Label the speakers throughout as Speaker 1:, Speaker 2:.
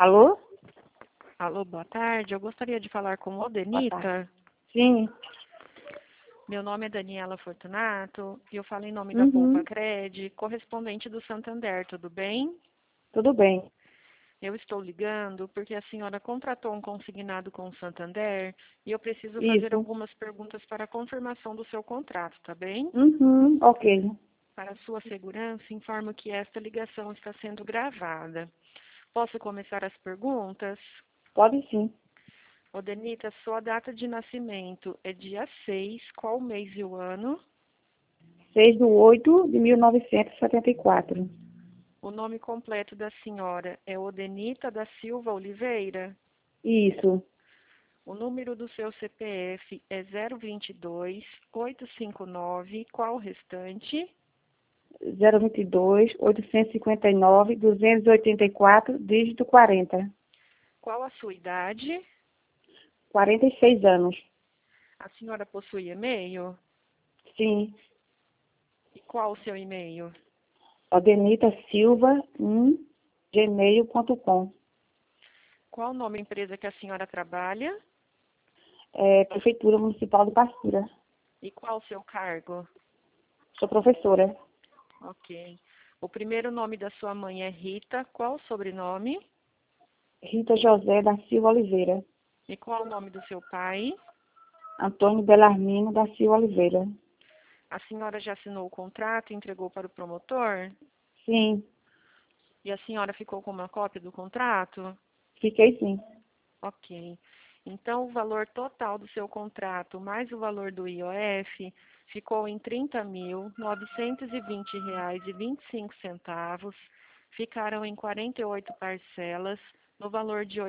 Speaker 1: Alô?
Speaker 2: Alô, boa tarde. Eu gostaria de falar com
Speaker 1: Boa
Speaker 2: Odenita.
Speaker 1: tarde. Sim.
Speaker 2: Meu nome é Daniela Fortunato e eu falo em nome da Poupa
Speaker 1: Uhum.
Speaker 2: Cred, correspondente do Santander, tudo bem?
Speaker 1: Tudo bem.
Speaker 2: Eu estou ligando porque a senhora contratou um consignado com o Santander e eu preciso fazer
Speaker 1: Isso.
Speaker 2: algumas perguntas para a confirmação do seu contrato, tá bem?
Speaker 1: Uhum. Ok.
Speaker 2: Para sua segurança, informo que esta ligação está sendo gravada. Posso começar as perguntas?
Speaker 1: Pode sim.
Speaker 2: Odenita, sua data de nascimento é dia 6, qual o mês e o ano?
Speaker 1: 6/8/1974.
Speaker 2: O nome completo da senhora é Odenita da Silva Oliveira.
Speaker 1: Isso.
Speaker 2: O número do seu CPF é 022-859. Qual o restante?
Speaker 1: 022-859-284, dígito 40.
Speaker 2: Qual a sua idade?
Speaker 1: 46 anos.
Speaker 2: A senhora possui e-mail?
Speaker 1: Sim.
Speaker 2: E qual o seu e-mail?
Speaker 1: Odenita Silva, gmail.com.
Speaker 2: Qual o nome da empresa que a senhora trabalha?
Speaker 1: Prefeitura Municipal de Pastura.
Speaker 2: E qual o seu cargo?
Speaker 1: Sou professora.
Speaker 2: Ok. O primeiro nome da sua mãe é Rita. Qual o sobrenome?
Speaker 1: Rita José da Silva Oliveira.
Speaker 2: E qual o nome do seu pai?
Speaker 1: Antônio Belarmino da Silva Oliveira.
Speaker 2: A senhora já assinou o contrato e entregou para o promotor?
Speaker 1: Sim.
Speaker 2: E a senhora ficou com uma cópia do contrato?
Speaker 1: Fiquei sim.
Speaker 2: Ok. Então, o valor total do seu contrato, mais o valor do IOF, ficou em R$ 30.920,25. Ficaram em 48 parcelas, no valor de R$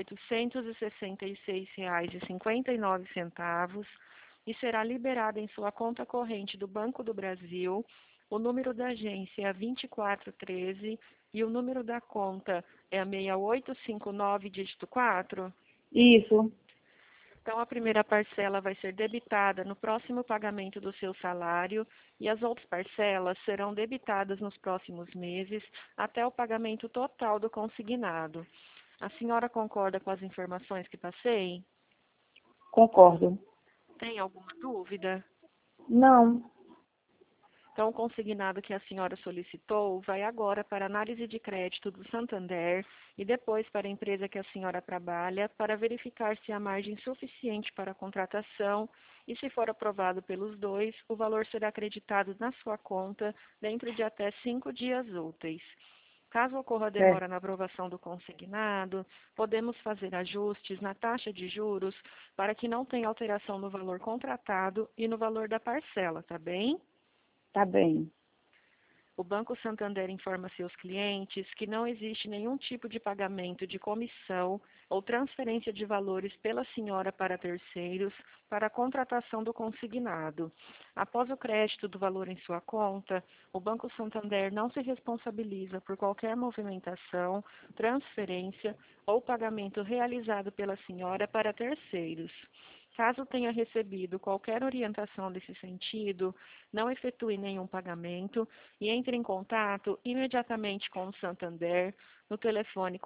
Speaker 2: 866,59, e será liberado em sua conta corrente do Banco do Brasil. O número da agência é a 2413 e o número da conta é a 6859, dígito 4.
Speaker 1: Isso.
Speaker 2: Então, a primeira parcela vai ser debitada no próximo pagamento do seu salário e as outras parcelas serão debitadas nos próximos meses até o pagamento total do consignado. A senhora concorda com as informações que passei?
Speaker 1: Concordo.
Speaker 2: Tem alguma dúvida?
Speaker 1: Não.
Speaker 2: Então, o consignado que a senhora solicitou vai agora para a análise de crédito do Santander e depois para a empresa que a senhora trabalha para verificar se há margem suficiente para a contratação e, se for aprovado pelos dois, o valor será acreditado na sua conta dentro de até 5 dias úteis. Caso ocorra demora
Speaker 1: Certo.
Speaker 2: na aprovação do consignado, podemos fazer ajustes na taxa de juros para que não tenha alteração no valor contratado e no valor da parcela, tá bem?
Speaker 1: Tá bem.
Speaker 2: O Banco Santander informa seus clientes que não existe nenhum tipo de pagamento de comissão ou transferência de valores pela senhora para terceiros para a contratação do consignado. Após o crédito do valor em sua conta, o Banco Santander não se responsabiliza por qualquer movimentação, transferência ou pagamento realizado pela senhora para terceiros. Caso tenha recebido qualquer orientação desse sentido, não efetue nenhum pagamento e entre em contato imediatamente com o Santander no telefone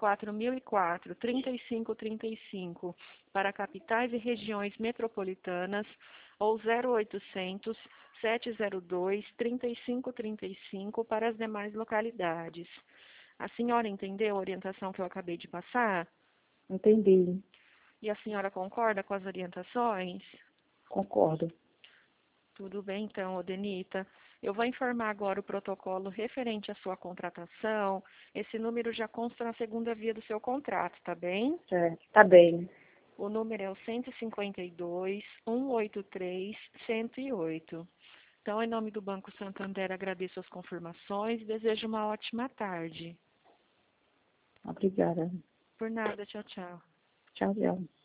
Speaker 2: 4004-3535 para capitais e regiões metropolitanas ou 0800 702 3535 para as demais localidades. A senhora entendeu a orientação que eu acabei de passar?
Speaker 1: Entendi.
Speaker 2: E a senhora concorda com as orientações?
Speaker 1: Concordo.
Speaker 2: Tudo bem, então, Odenita. Eu vou informar agora o protocolo referente à sua contratação. Esse número já consta na segunda via do seu contrato, tá bem?
Speaker 1: Certo. Tá bem.
Speaker 2: O número é o 152-183-108. Então, em nome do Banco Santander, agradeço as confirmações e desejo uma ótima tarde.
Speaker 1: Obrigada.
Speaker 2: Por nada, tchau, tchau.
Speaker 1: Tchau, tchau.